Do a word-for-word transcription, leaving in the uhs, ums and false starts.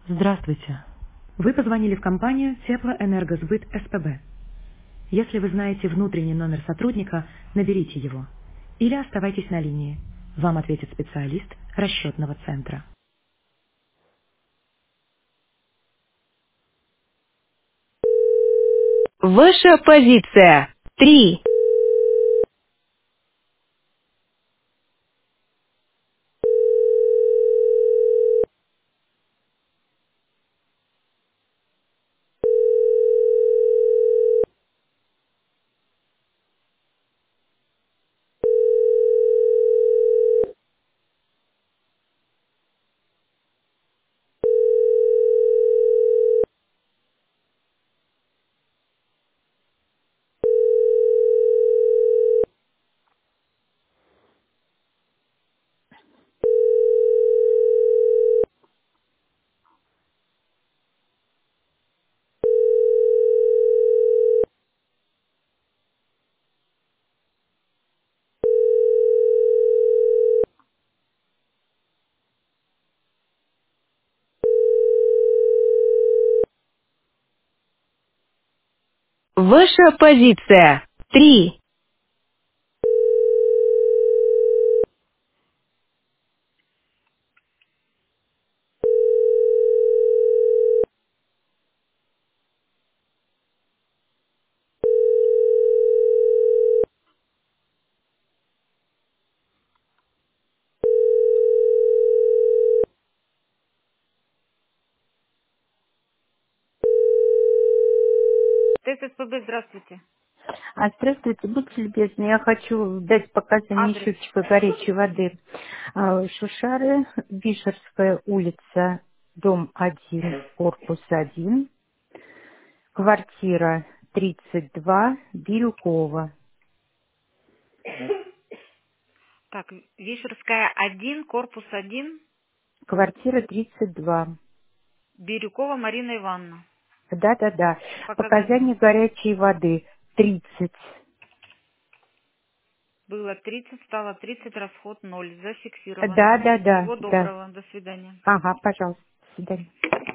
Здравствуйте. Вы позвонили в компанию Теплоэнергосбыт СПБ. Если вы знаете внутренний номер сотрудника, наберите его. Или оставайтесь на линии. Вам ответит специалист расчетного центра. Ваша позиция. Три. Ваша позиция. Три. ТССПБ, здравствуйте. А, Здравствуйте, будьте любезны, я хочу дать показания Адрес. счетчика горячей воды. А, Шушары, Вишерская улица, дом один, корпус один, квартира тридцать два, Бирюкова. Так, Вишерская один, корпус один, Квартира тридцать два. Бирюкова Марина Ивановна. Да-да-да. Показания. Показания горячей воды тридцать. Было тридцать, стало тридцать, расход ноль. Зафиксировано. Да-да-да, Всего да. доброго. До свидания. Ага, пожалуйста. До свидания.